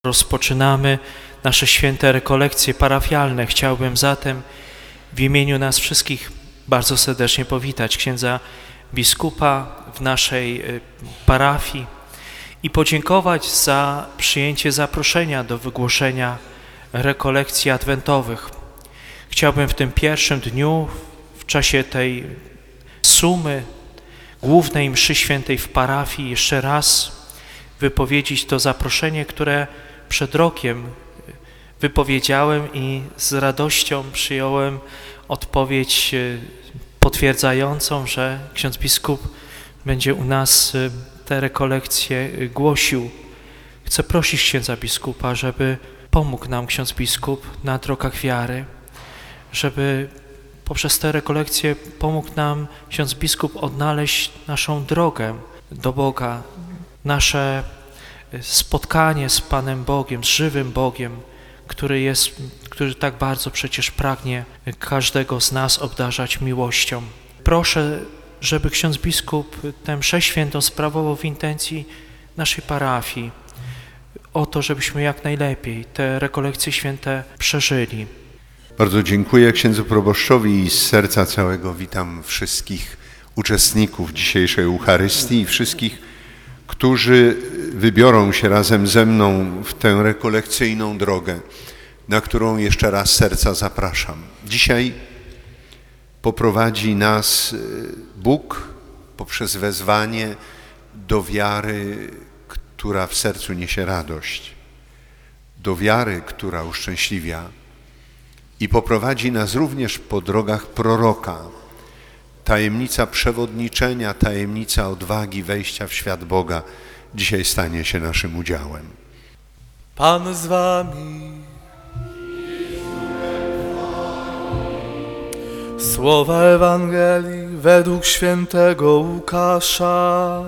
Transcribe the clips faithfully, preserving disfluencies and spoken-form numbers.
Rozpoczynamy nasze święte rekolekcje parafialne. Chciałbym zatem w imieniu nas wszystkich bardzo serdecznie powitać księdza biskupa w naszej parafii i podziękować za przyjęcie zaproszenia do wygłoszenia rekolekcji adwentowych. Chciałbym w tym pierwszym dniu, w czasie tej sumy głównej mszy świętej w parafii jeszcze raz wypowiedzieć to zaproszenie, które przed rokiem wypowiedziałem i z radością przyjąłem odpowiedź potwierdzającą, że ksiądz biskup będzie u nas te rekolekcje głosił. Chcę prosić księdza biskupa, żeby pomógł nam ksiądz biskup na drogach wiary, żeby poprzez te rekolekcje pomógł nam ksiądz biskup odnaleźć naszą drogę do Boga, nasze spotkanie z Panem Bogiem, z żywym Bogiem, który jest, który tak bardzo przecież pragnie każdego z nas obdarzać miłością. Proszę, żeby ksiądz biskup tę mszę świętą sprawował w intencji naszej parafii, o to, żebyśmy jak najlepiej te rekolekcje święte przeżyli. Bardzo dziękuję księdzu proboszczowi i z serca całego witam wszystkich uczestników dzisiejszej Eucharystii i wszystkich, którzy wybiorą się razem ze mną w tę rekolekcyjną drogę, na którą jeszcze raz z serca zapraszam. Dzisiaj poprowadzi nas Bóg poprzez wezwanie do wiary, która w sercu niesie radość, do wiary, która uszczęśliwia i poprowadzi nas również po drogach proroka. Tajemnica przewodniczenia, tajemnica odwagi wejścia w świat Boga dzisiaj stanie się naszym udziałem. Pan z wami. Słowa Ewangelii według świętego Łukasza.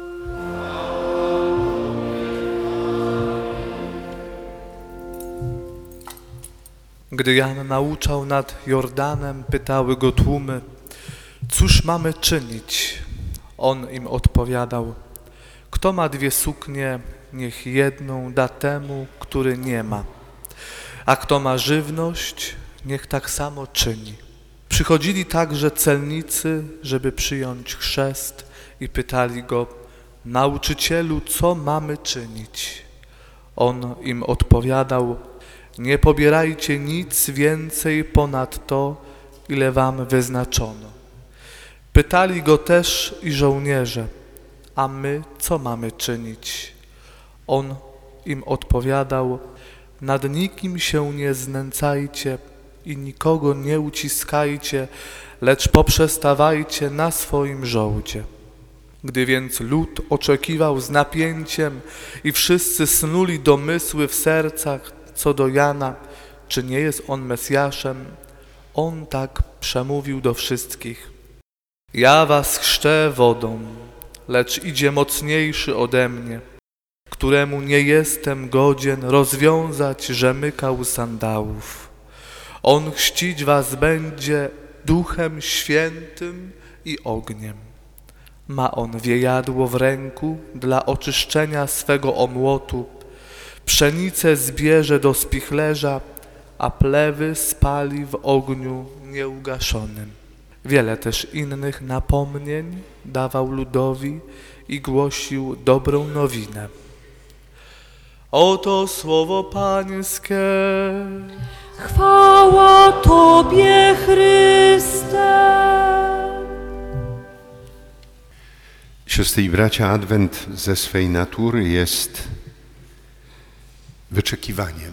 Gdy Jan nauczał nad Jordanem, pytały go tłumy: cóż mamy czynić? On im odpowiadał: kto ma dwie suknie, niech jedną da temu, który nie ma. A kto ma żywność, niech tak samo czyni. Przychodzili także celnicy, żeby przyjąć chrzest i pytali go: nauczycielu, co mamy czynić? On im odpowiadał: nie pobierajcie nic więcej ponad to, ile wam wyznaczono. Pytali go też i żołnierze: a my co mamy czynić? On im odpowiadał: nad nikim się nie znęcajcie i nikogo nie uciskajcie, lecz poprzestawajcie na swoim żołdzie. Gdy więc lud oczekiwał z napięciem i wszyscy snuli domysły w sercach co do Jana, czy nie jest on Mesjaszem, on tak przemówił do wszystkich: ja was chrzczę wodą, lecz idzie mocniejszy ode mnie, któremu nie jestem godzien rozwiązać rzemykał sandałów. On chrzcić was będzie Duchem Świętym i ogniem. Ma on wiejadło w ręku dla oczyszczenia swego omłotu, pszenicę zbierze do spichlerza, a plewy spali w ogniu nieugaszonym. Wiele też innych napomnień dawał ludowi i głosił dobrą nowinę. Oto słowo Pańskie. Chwała Tobie, Chryste. Siostry i bracia, Adwent ze swej natury jest wyczekiwaniem.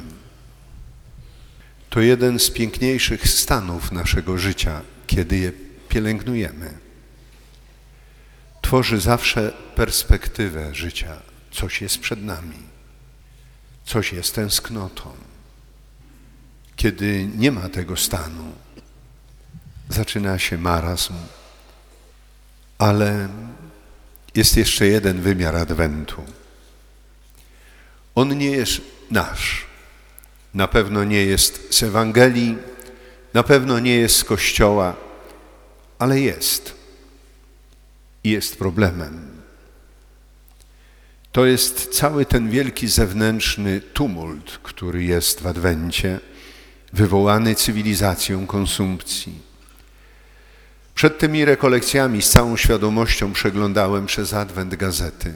To jeden z piękniejszych stanów naszego życia, kiedy je pielęgnujemy. Tworzy zawsze perspektywę życia. Coś jest przed nami. Coś jest tęsknotą. Kiedy nie ma tego stanu, zaczyna się marazm, ale jest jeszcze jeden wymiar Adwentu. On nie jest nasz. Na pewno nie jest z Ewangelii, na pewno nie jest z Kościoła, ale jest. I jest problemem. To jest cały ten wielki zewnętrzny tumult, który jest w Adwencie, wywołany cywilizacją konsumpcji. Przed tymi rekolekcjami z całą świadomością przeglądałem przez Adwent gazety,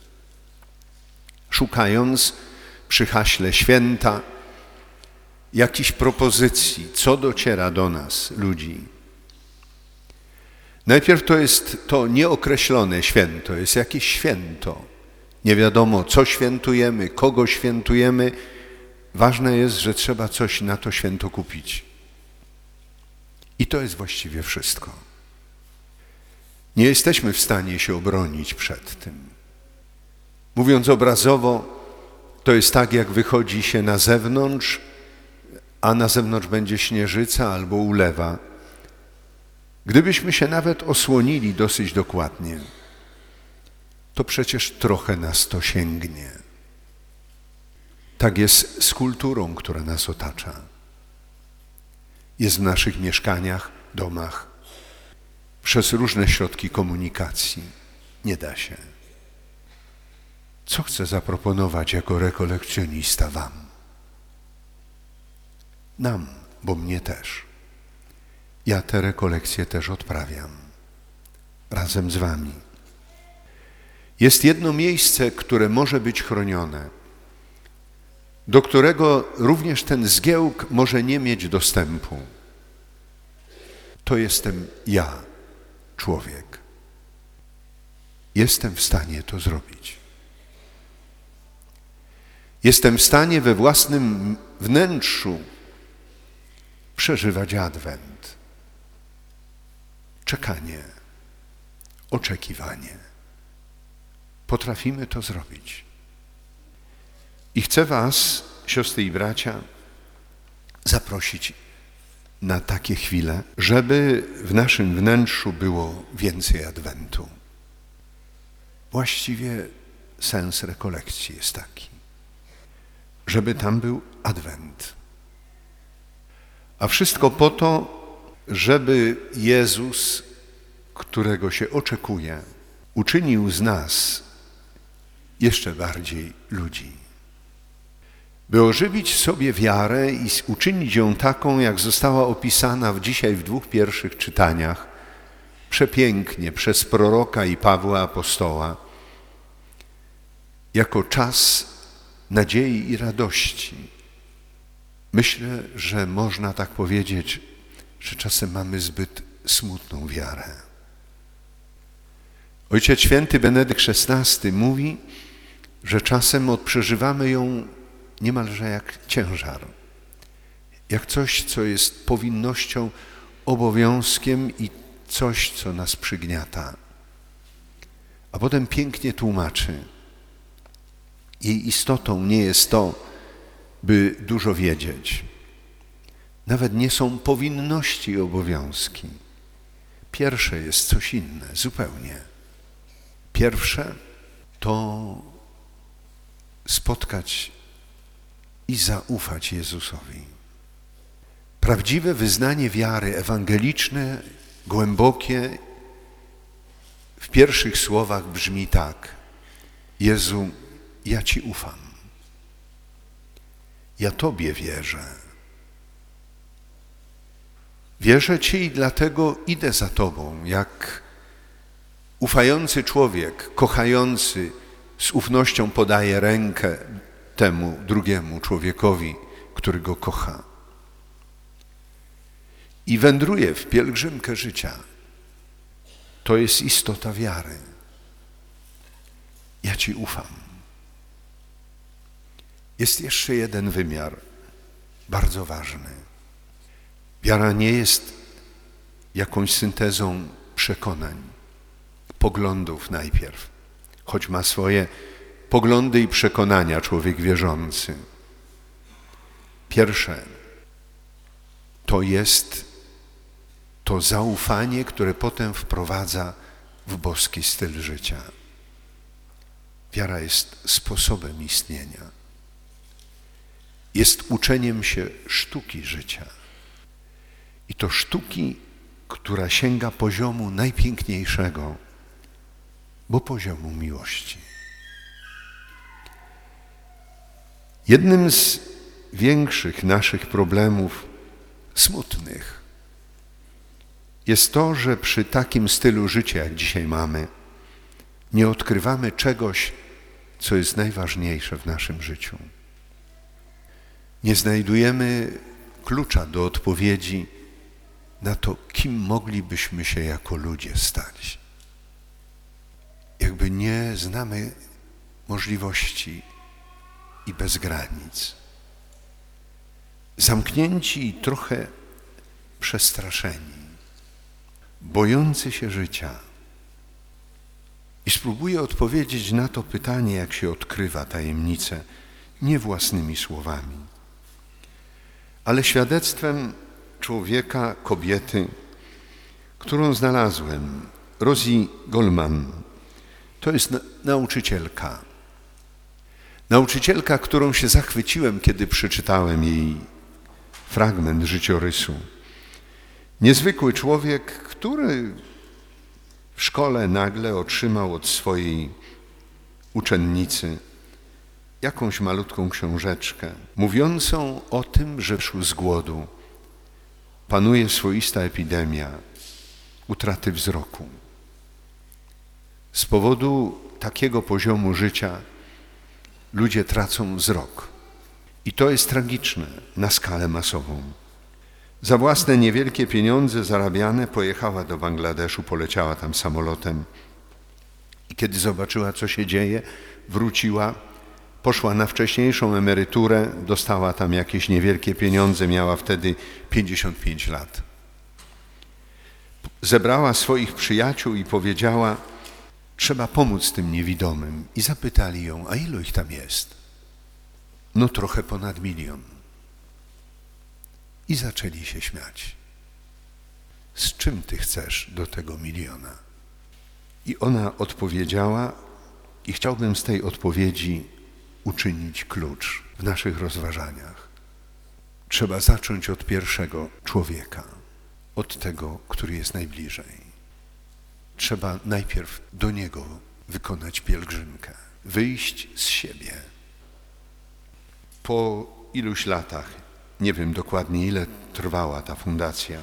szukając przy haśle święta jakichś propozycji, co dociera do nas, ludzi. Najpierw to jest to nieokreślone święto, jest jakieś święto. Nie wiadomo, co świętujemy, kogo świętujemy. Ważne jest, że trzeba coś na to święto kupić. I to jest właściwie wszystko. Nie jesteśmy w stanie się obronić przed tym. Mówiąc obrazowo, to jest tak, jak wychodzi się na zewnątrz, a na zewnątrz będzie śnieżyca albo ulewa. Gdybyśmy się nawet osłonili dosyć dokładnie, to przecież trochę nas to sięgnie. Tak jest z kulturą, która nas otacza. Jest w naszych mieszkaniach, domach, przez różne środki komunikacji. Nie da się. Co chcę zaproponować jako rekolekcjonista wam? Nam, bo mnie też. Ja te rekolekcje też odprawiam. Razem z wami. Jest jedno miejsce, które może być chronione, do którego również ten zgiełk może nie mieć dostępu. To jestem ja, człowiek. Jestem w stanie to zrobić. Jestem w stanie we własnym wnętrzu przeżywać Adwent. Czekanie, oczekiwanie. Potrafimy to zrobić. I chcę was, siostry i bracia, zaprosić na takie chwile, żeby w naszym wnętrzu było więcej Adwentu. Właściwie sens rekolekcji jest taki, żeby tam był Adwent. A wszystko po to, żeby Jezus, którego się oczekuje, uczynił z nas jeszcze bardziej ludzi. By ożywić w sobie wiarę i uczynić ją taką, jak została opisana w dzisiaj w dwóch pierwszych czytaniach, przepięknie przez proroka i Pawła apostoła, jako czas nadziei i radości. Myślę, że można tak powiedzieć, że czasem mamy zbyt smutną wiarę. Ojciec Święty Benedykt szesnasty mówi, że czasem odprzeżywamy ją niemalże jak ciężar, jak coś, co jest powinnością, obowiązkiem i coś, co nas przygniata. A potem pięknie tłumaczy. Jej istotą nie jest to, by dużo wiedzieć. Nawet nie są powinności i obowiązki. Pierwsze jest coś inne, zupełnie. Pierwsze to spotkać i zaufać Jezusowi. Prawdziwe wyznanie wiary ewangeliczne, głębokie, w pierwszych słowach brzmi tak: Jezu, ja Ci ufam. Ja Tobie wierzę. Wierzę Ci i dlatego idę za Tobą, jak ufający człowiek, kochający, z ufnością podaje rękę temu drugiemu człowiekowi, który go kocha. I wędruje w pielgrzymkę życia. To jest istota wiary. Ja Ci ufam. Jest jeszcze jeden wymiar, bardzo ważny. Wiara nie jest jakąś syntezą przekonań, poglądów najpierw, choć ma swoje poglądy i przekonania człowiek wierzący. Pierwsze to jest to zaufanie, które potem wprowadza w boski styl życia. Wiara jest sposobem istnienia. Jest uczeniem się sztuki życia. I to sztuki, która sięga poziomu najpiękniejszego, bo poziomu miłości. Jednym z większych naszych problemów, smutnych, jest to, że przy takim stylu życia, jak dzisiaj mamy, nie odkrywamy czegoś, co jest najważniejsze w naszym życiu. Nie znajdujemy klucza do odpowiedzi na to, kim moglibyśmy się jako ludzie stać. Jakby nie znamy możliwości i bez granic. Zamknięci i trochę przestraszeni, bojący się życia. I spróbuję odpowiedzieć na to pytanie, jak się odkrywa tajemnicę, nie własnymi słowami, ale świadectwem człowieka, kobiety, którą znalazłem, Rosie Goldman. To jest na, nauczycielka. Nauczycielka, którą się zachwyciłem, kiedy przeczytałem jej fragment życiorysu. Niezwykły człowiek, który w szkole nagle otrzymał od swojej uczennicy jakąś malutką książeczkę mówiącą o tym, że szł z głodu. Panuje swoista epidemia utraty wzroku. Z powodu takiego poziomu życia ludzie tracą wzrok. I to jest tragiczne na skalę masową. Za własne niewielkie pieniądze zarabiane pojechała do Bangladeszu, poleciała tam samolotem i kiedy zobaczyła, co się dzieje, wróciła, poszła na wcześniejszą emeryturę, dostała tam jakieś niewielkie pieniądze, miała wtedy pięćdziesiąt pięć lat. Zebrała swoich przyjaciół i powiedziała, trzeba pomóc tym niewidomym. I zapytali ją, a ilu ich tam jest? No trochę ponad milion. I zaczęli się śmiać. Z czym ty chcesz do tego miliona? I ona odpowiedziała, i chciałbym z tej odpowiedzi uczynić klucz w naszych rozważaniach. Trzeba zacząć od pierwszego człowieka, od tego, który jest najbliżej. Trzeba najpierw do niego wykonać pielgrzymkę, wyjść z siebie. Po iluś latach, nie wiem dokładnie ile trwała ta fundacja,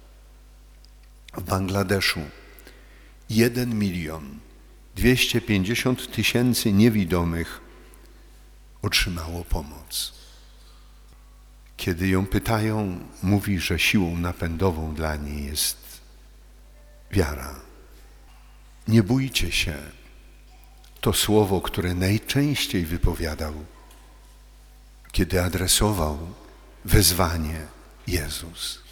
w Bangladeszu jeden milion dwieście pięćdziesiąt tysięcy niewidomych otrzymało pomoc. Kiedy ją pytają, mówi, że siłą napędową dla niej jest wiara. Nie bójcie się, to słowo, które najczęściej wypowiadał, kiedy adresował wezwanie Jezus.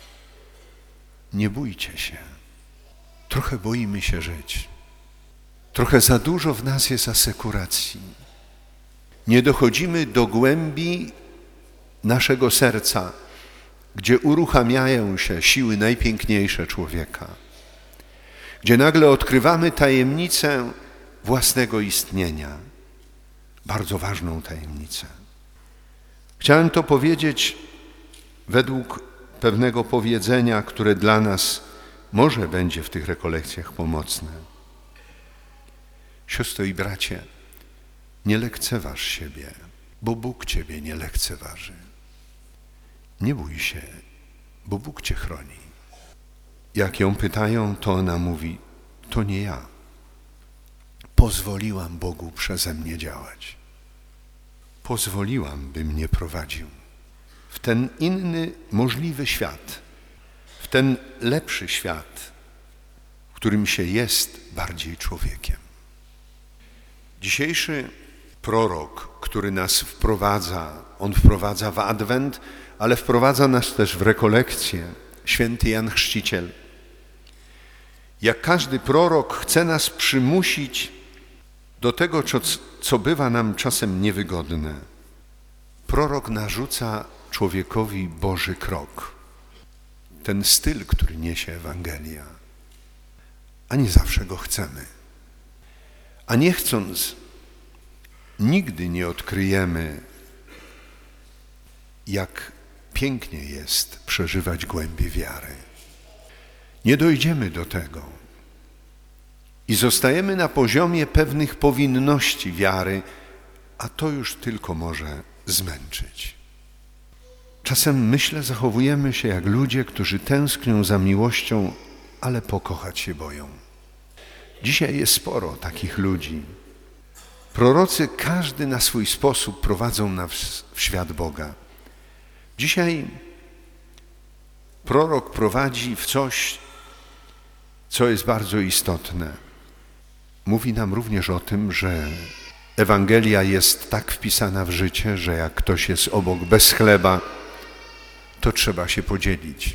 Nie bójcie się. Trochę boimy się żyć. Trochę za dużo w nas jest asekuracji. Nie dochodzimy do głębi naszego serca, gdzie uruchamiają się siły najpiękniejsze człowieka, gdzie nagle odkrywamy tajemnicę własnego istnienia, bardzo ważną tajemnicę. Chciałem to powiedzieć według pewnego powiedzenia, które dla nas może będzie w tych rekolekcjach pomocne. Siostro i bracie, nie lekceważ siebie, bo Bóg ciebie nie lekceważy. Nie bój się, bo Bóg cię chroni. Jak ją pytają, to ona mówi, to nie ja. Pozwoliłam Bogu przeze mnie działać. Pozwoliłam, by mnie prowadził w ten inny, możliwy świat, w ten lepszy świat, w którym się jest bardziej człowiekiem. Dzisiejszy prorok, który nas wprowadza, on wprowadza w Adwent, ale wprowadza nas też w rekolekcję, święty Jan Chrzciciel. Jak każdy prorok chce nas przymusić do tego, co, co bywa nam czasem niewygodne. Prorok narzuca człowiekowi Boży krok, ten styl, który niesie Ewangelia, a nie zawsze go chcemy. A nie chcąc, nigdy nie odkryjemy, jak pięknie jest przeżywać głębię wiary. Nie dojdziemy do tego i zostajemy na poziomie pewnych powinności wiary, a to już tylko może zmęczyć. Czasem, myślę, zachowujemy się jak ludzie, którzy tęsknią za miłością, ale pokochać się boją. Dzisiaj jest sporo takich ludzi. Prorocy, każdy na swój sposób, prowadzą nas w świat Boga. Dzisiaj prorok prowadzi w coś, co jest bardzo istotne. Mówi nam również o tym, że Ewangelia jest tak wpisana w życie, że jak ktoś jest obok bez chleba, to trzeba się podzielić.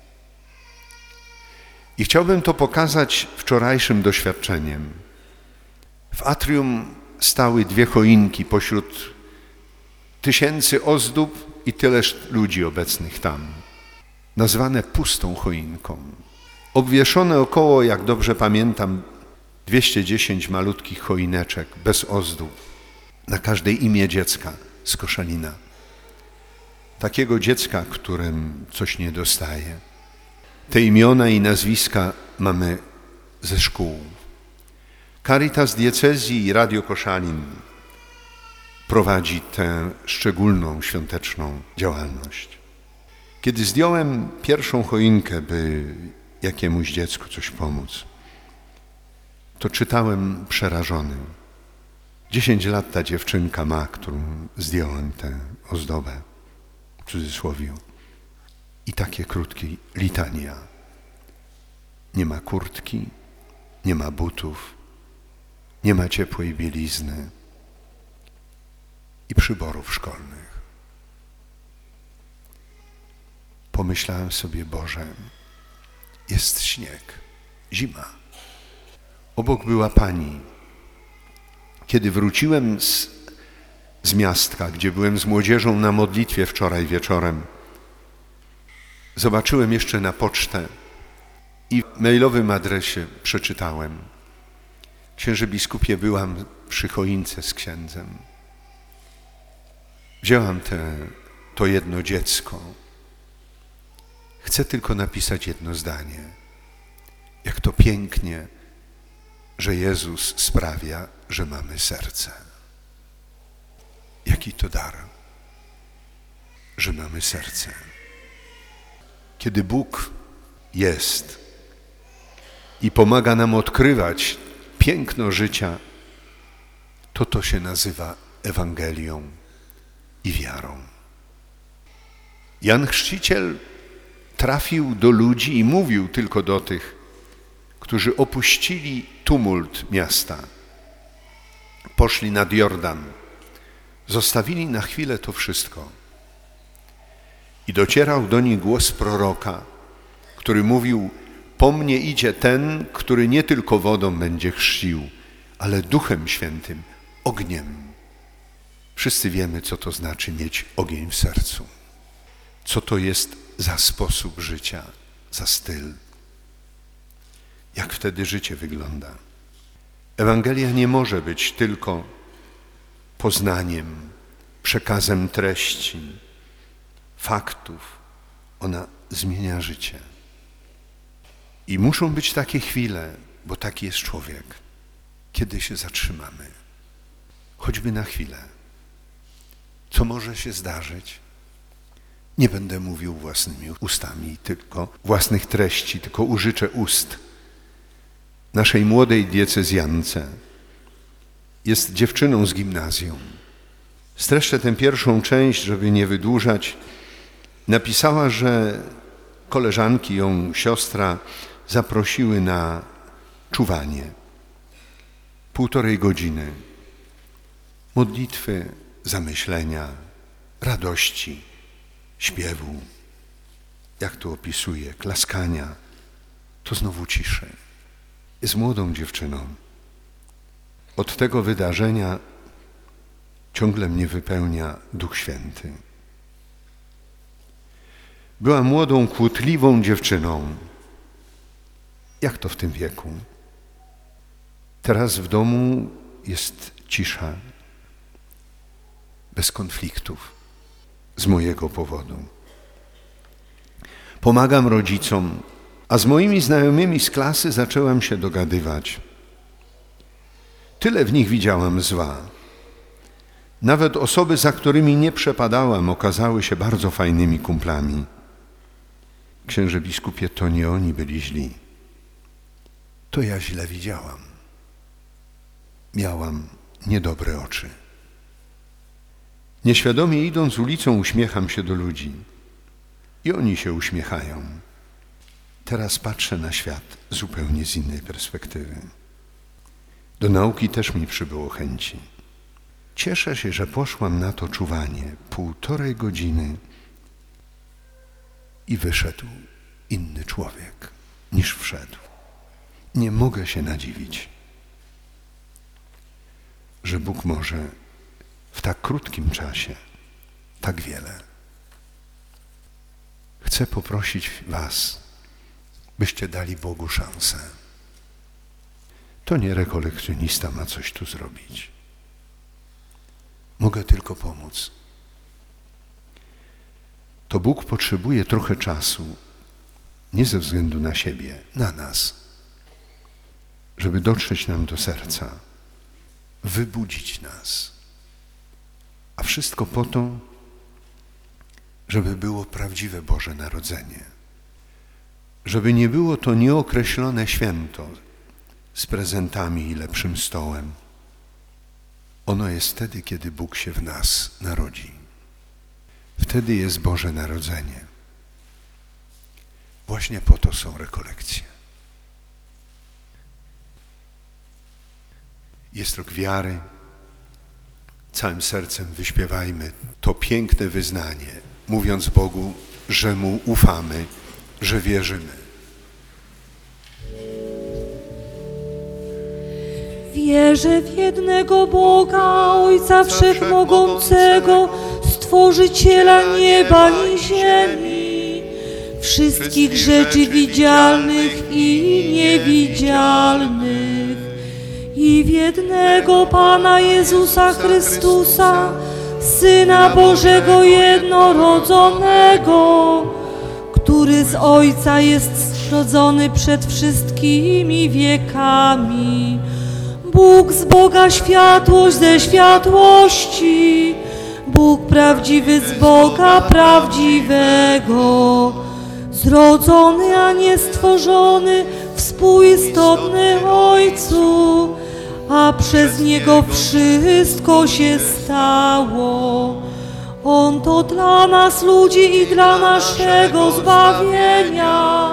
I chciałbym to pokazać wczorajszym doświadczeniem. W atrium stały dwie choinki pośród tysięcy ozdób i tyleż ludzi obecnych tam, nazwane pustą choinką. Obwieszone około, jak dobrze pamiętam, dwieście dziesięć malutkich choineczek bez ozdób, na każdej imię dziecka z Koszalina. Takiego dziecka, którym coś nie dostaje. Te imiona i nazwiska mamy ze szkół. Caritas Diecezji i Radio Koszalin prowadzi tę szczególną, świąteczną działalność. Kiedy zdjąłem pierwszą choinkę, by jakiemuś dziecku coś pomóc, to czytałem przerażony. Dziesięć lat ta dziewczynka ma, którą zdjąłem tę ozdobę, w cudzysłowie. I takie krótkie litania. Nie ma kurtki, nie ma butów, nie ma ciepłej bielizny i przyborów szkolnych. Pomyślałem sobie, Boże, jest śnieg, zima. Obok była pani. Kiedy wróciłem z, z miastka, gdzie byłem z młodzieżą na modlitwie wczoraj wieczorem, zobaczyłem jeszcze na pocztę i w mailowym adresie przeczytałem: Księże biskupie, byłam przy choince z księdzem. Wzięłam te, to jedno dziecko. Chcę tylko napisać jedno zdanie. Jak to pięknie, że Jezus sprawia, że mamy serce. Jaki to dar, że mamy serce. Kiedy Bóg jest i pomaga nam odkrywać piękno życia, to to się nazywa Ewangelią i wiarą. Jan Chrzciciel trafił do ludzi i mówił tylko do tych, którzy opuścili tumult miasta, poszli nad Jordan, zostawili na chwilę to wszystko. I docierał do nich głos proroka, który mówił: po mnie idzie ten, który nie tylko wodą będzie chrzcił, ale Duchem Świętym, ogniem. Wszyscy wiemy, co to znaczy mieć ogień w sercu. Co to jest za sposób życia, za styl. Jak wtedy życie wygląda. Ewangelia nie może być tylko poznaniem, przekazem treści, faktów. Ona zmienia życie. I muszą być takie chwile, bo taki jest człowiek, kiedy się zatrzymamy. Choćby na chwilę. Co może się zdarzyć? Nie będę mówił własnymi ustami, tylko własnych treści, tylko użyczę ust naszej młodej diecezjance. Jest dziewczyną z gimnazjum. Streszczę tę pierwszą część, żeby nie wydłużać. Napisała, że koleżanki, ją siostra zaprosiły na czuwanie. Półtorej godziny. Modlitwy, zamyślenia, radości, śpiewu. Jak to opisuje? Klaskania. To znowu ciszy. Jest młodą dziewczyną. Od tego wydarzenia ciągle mnie wypełnia Duch Święty. Była młodą, kłótliwą dziewczyną. Jak to w tym wieku? Teraz w domu jest cisza, bez konfliktów z mojego powodu. Pomagam rodzicom, a z moimi znajomymi z klasy zaczęłam się dogadywać. Tyle w nich widziałam zła. Nawet osoby, za którymi nie przepadałam, okazały się bardzo fajnymi kumplami. Księże biskupie, to nie oni byli źli. To ja źle widziałam. Miałam niedobre oczy. Nieświadomie idąc ulicą uśmiecham się do ludzi i oni się uśmiechają. Teraz patrzę na świat zupełnie z innej perspektywy. Do nauki też mi przybyło chęci. Cieszę się, że poszłam na to czuwanie półtorej godziny i wyszedł inny człowiek niż wszedł. Nie mogę się nadziwić, że Bóg może w tak krótkim czasie tak wiele. Chcę poprosić was, byście dali Bogu szansę. To nie rekolekcjonista ma coś tu zrobić. Mogę tylko pomóc. To Bóg potrzebuje trochę czasu, nie ze względu na siebie, na nas, żeby dotrzeć nam do serca, wybudzić nas. A wszystko po to, żeby było prawdziwe Boże Narodzenie. Żeby nie było to nieokreślone święto z prezentami i lepszym stołem. Ono jest wtedy, kiedy Bóg się w nas narodzi. Wtedy jest Boże Narodzenie. Właśnie po to są rekolekcje. Jest rok wiary. Całym sercem wyśpiewajmy to piękne wyznanie, mówiąc Bogu, że Mu ufamy, że wierzymy. Wierzę w jednego Boga, Ojca Wszechmogącego, Stworzyciela nieba i ziemi, wszystkich rzeczy widzialnych i niewidzialnych, i w jednego Pana Jezusa Chrystusa, Syna Bożego jednorodzonego, który z Ojca jest zrodzony przed wszystkimi wiekami, Bóg z Boga, światłość ze światłości, Bóg prawdziwy z Boga prawdziwego, zrodzony, a nie stworzony, współistotny Ojcu, a przez Niego wszystko się stało. On to dla nas ludzi i dla naszego zbawienia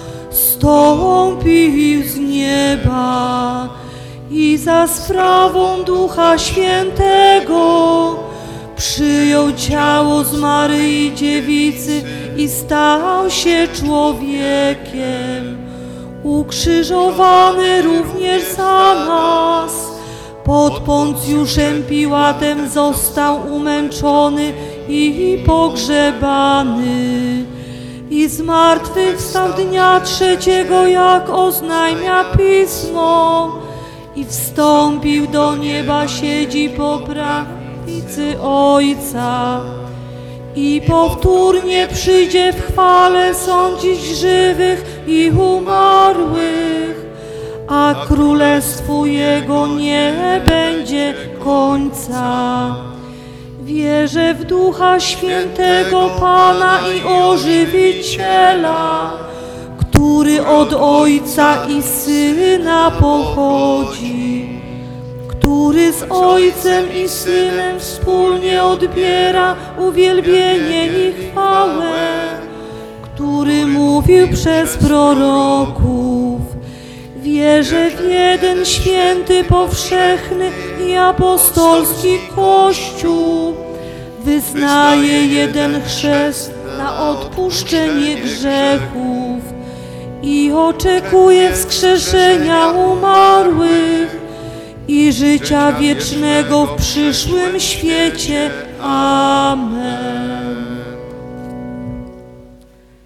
stąpił z nieba i za sprawą Ducha Świętego przyjął ciało z Maryi Dziewicy i stał się człowiekiem. Ukrzyżowany również za nas, pod Poncjuszem Piłatem został umęczony i pogrzebany. I zmartwychwstał dnia trzeciego, jak oznajmia Pismo, i wstąpił do nieba, siedzi po prawicy Ojca. I powtórnie przyjdzie w chwale sądzić żywych i umarłych, a królestwu Jego nie będzie końca. Wierzę w Ducha Świętego, Pana i Ożywiciela, który od Ojca i Syna pochodzi, który z Ojcem i Synem wspólnie odbiera uwielbienie i chwałę, który mówił przez proroków. Wierzę w jeden święty, powszechny i apostolski Kościół. Wyznaję jeden chrzest na odpuszczenie grzechów i oczekuję wskrzeszenia umarłych i życia wiecznego w przyszłym świecie. Amen.